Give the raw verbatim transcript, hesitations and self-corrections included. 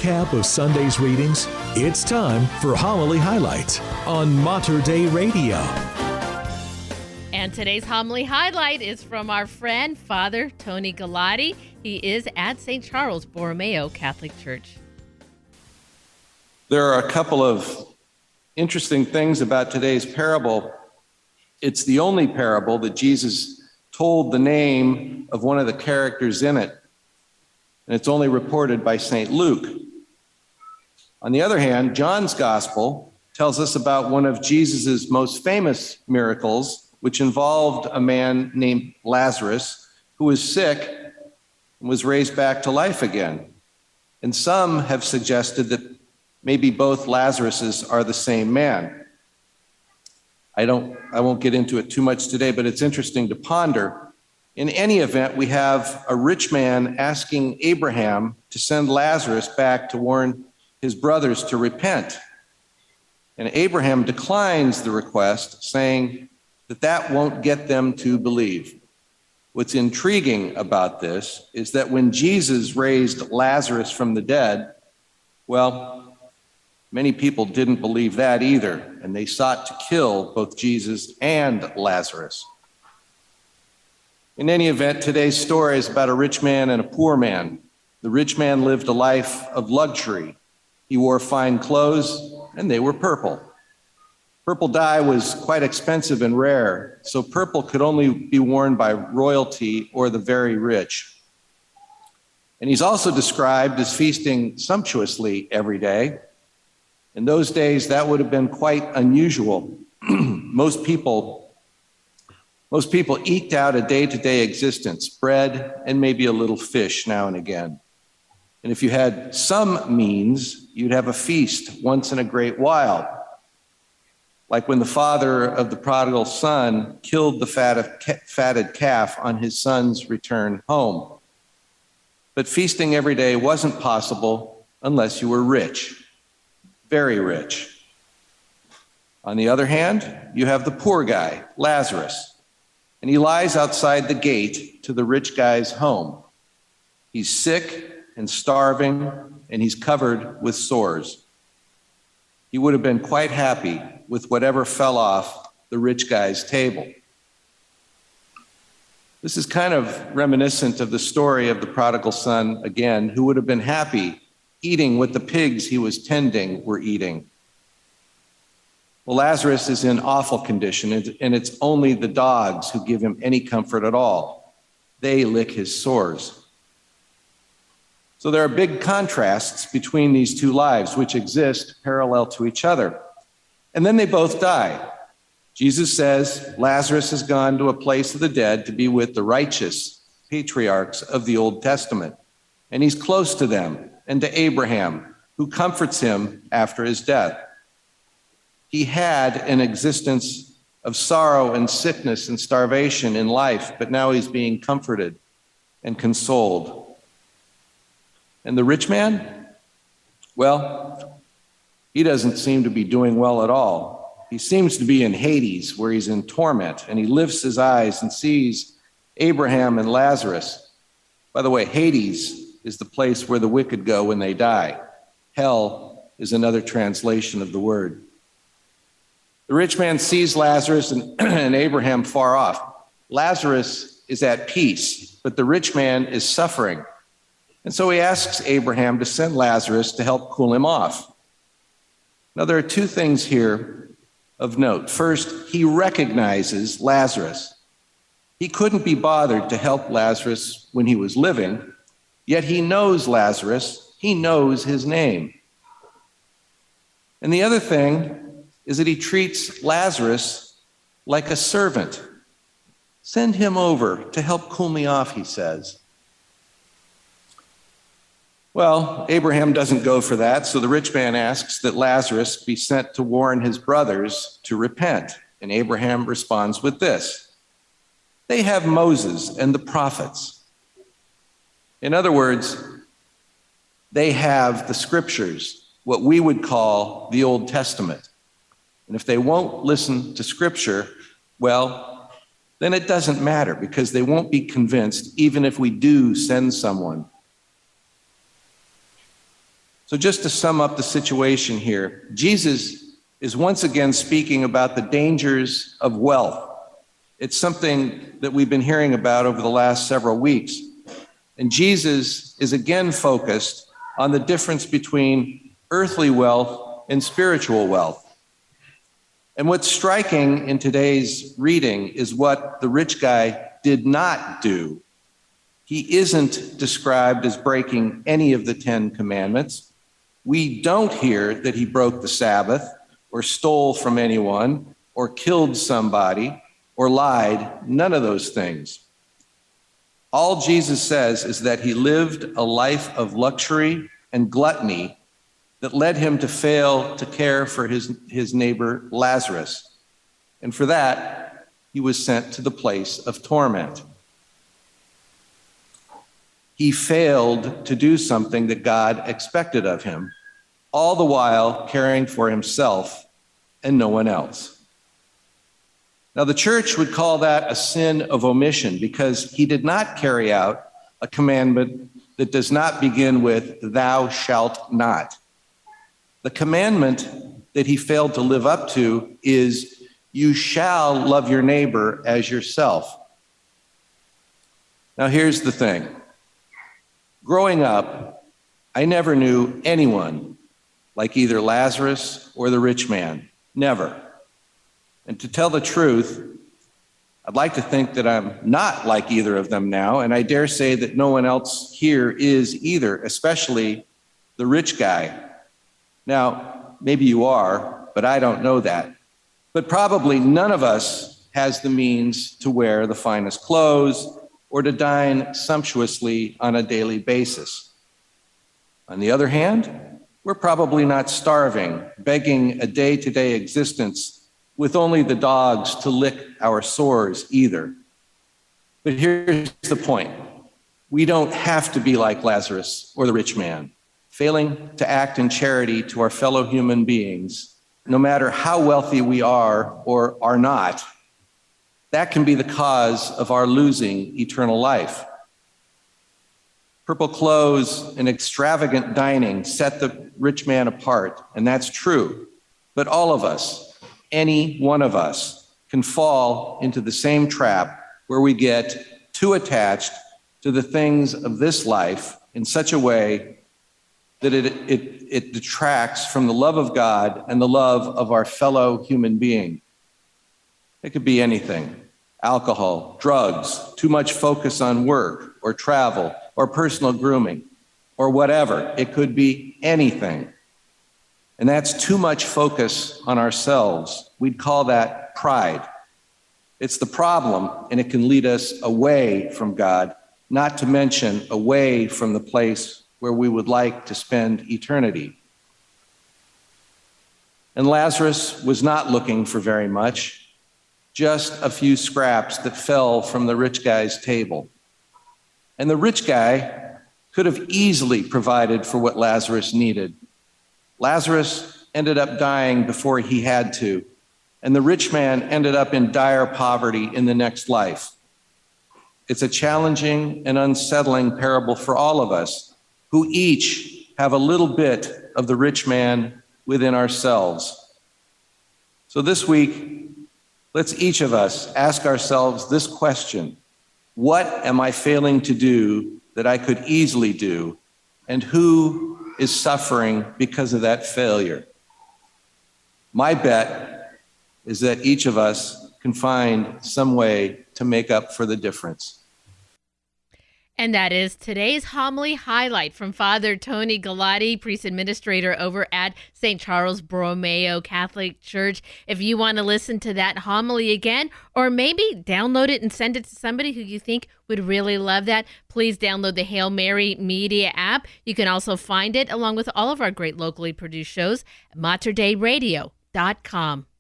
recap of Sunday's readings, it's time for Homily Highlights on Mater Dei Radio. And today's homily highlight is from our friend, Father Tony Galati. He is at Saint Charles Borromeo Catholic Church. There are a couple of interesting things about today's parable. It's the only parable that Jesus told the name of one of the characters in it, and it's only reported by Saint Luke. On the other hand, John's Gospel tells us about one of Jesus's most famous miracles, which involved a man named Lazarus who was sick and was raised back to life again. And some have suggested that maybe both Lazaruses are the same man. I don't, I won't get into it too much today, but it's interesting to ponder. In any event, we have a rich man asking Abraham to send Lazarus back to warn his brothers to repent. And Abraham declines the request, saying that that won't get them to believe. What's intriguing about this is that when Jesus raised Lazarus from the dead, well, many people didn't believe that either, and they sought to kill both Jesus and Lazarus. In any event, today's story is about a rich man and a poor man. The rich man lived a life of luxury. He wore fine clothes, and they were purple. Purple dye was quite expensive and rare, so purple could only be worn by royalty or the very rich. And he's also described as feasting sumptuously every day. In those days, that would have been quite unusual. Most people Most people eked out a day-to-day existence, bread and maybe a little fish now and again. And if you had some means, you'd have a feast once in a great while. Like when the father of the prodigal son killed the fatted calf on his son's return home. But feasting every day wasn't possible unless you were rich, very rich. On the other hand, you have the poor guy, Lazarus. And he lies outside the gate to the rich guy's home. He's sick and starving, and he's covered with sores. He would have been quite happy with whatever fell off the rich guy's table. This is kind of reminiscent of the story of the prodigal son again, who would have been happy eating what the pigs he was tending were eating. Well, Lazarus is in awful condition, and it's only the dogs who give him any comfort at all. They lick his sores. So there are big contrasts between these two lives, which exist parallel to each other. And then they both die. Jesus says Lazarus has gone to a place of the dead to be with the righteous patriarchs of the Old Testament. And he's close to them and to Abraham, who comforts him after his death. He had an existence of sorrow and sickness and starvation in life, but now he's being comforted and consoled. And the rich man? Well, he doesn't seem to be doing well at all. He seems to be in Hades, where he's in torment, and he lifts his eyes and sees Abraham and Lazarus. By the way, Hades is the place where the wicked go when they die. Hell is another translation of the word. The rich man sees Lazarus and, and Abraham far off. Lazarus is at peace, but the rich man is suffering. And so he asks Abraham to send Lazarus to help cool him off. Now, there are two things here of note. First, he recognizes Lazarus. He couldn't be bothered to help Lazarus when he was living, yet he knows Lazarus. He knows his name. And the other thing is that he treats Lazarus like a servant. Send him over to help cool me off, he says. Well, Abraham doesn't go for that, so the rich man asks that Lazarus be sent to warn his brothers to repent. And Abraham responds with this: they have Moses and the prophets. In other words, they have the scriptures, what we would call the Old Testament. And if they won't listen to Scripture, well, then it doesn't matter, because they won't be convinced even if we do send someone. So just to sum up the situation here, Jesus is once again speaking about the dangers of wealth. It's something that we've been hearing about over the last several weeks. And Jesus is again focused on the difference between earthly wealth and spiritual wealth. And what's striking in today's reading is what the rich guy did not do. He isn't described as breaking any of the Ten Commandments. We don't hear that he broke the Sabbath, or stole from anyone, or killed somebody, or lied, none of those things. All Jesus says is that he lived a life of luxury and gluttony that led him to fail to care for his, his neighbor Lazarus. And for that, he was sent to the place of torment. He failed to do something that God expected of him, all the while caring for himself and no one else. Now, the church would call that a sin of omission because he did not carry out a commandment that does not begin with "thou shalt not." The commandment that he failed to live up to is "you shall love your neighbor as yourself." Now, here's the thing. Growing up, I never knew anyone like either Lazarus or the rich man. Never. And to tell the truth, I'd like to think that I'm not like either of them now, and I dare say that no one else here is either, especially the rich guy. Now, maybe you are, but I don't know that. But probably none of us has the means to wear the finest clothes or to dine sumptuously on a daily basis. On the other hand, we're probably not starving, begging a day-to-day existence with only the dogs to lick our sores either. But here's the point. We don't have to be like Lazarus or the rich man, failing to act in charity to our fellow human beings, no matter how wealthy we are or are not. That can be the cause of our losing eternal life. Purple clothes and extravagant dining set the rich man apart, and that's true. But all of us, any one of us, can fall into the same trap where we get too attached to the things of this life in such a way that it, it, it detracts from the love of God and the love of our fellow human being. It could be anything: alcohol, drugs, too much focus on work or travel or personal grooming or whatever. It could be anything. And that's too much focus on ourselves. We'd call that pride. It's the problem, and it can lead us away from God, not to mention away from the place where we would like to spend eternity. And Lazarus was not looking for very much, just a few scraps that fell from the rich guy's table. And the rich guy could have easily provided for what Lazarus needed. Lazarus ended up dying before he had to, and the rich man ended up in dire poverty in the next life. It's a challenging and unsettling parable for all of us, who each have a little bit of the rich man within ourselves. So this week, let's each of us ask ourselves this question: what am I failing to do that I could easily do, and who is suffering because of that failure? My bet is that each of us can find some way to make up for the difference. And that is today's homily highlight from Father Tony Galati, priest administrator over at Saint Charles Borromeo Catholic Church. If you want to listen to that homily again, or maybe download it and send it to somebody who you think would really love that, please download the Hail Mary Media app. You can also find it along with all of our great locally produced shows at mater dei radio dot com.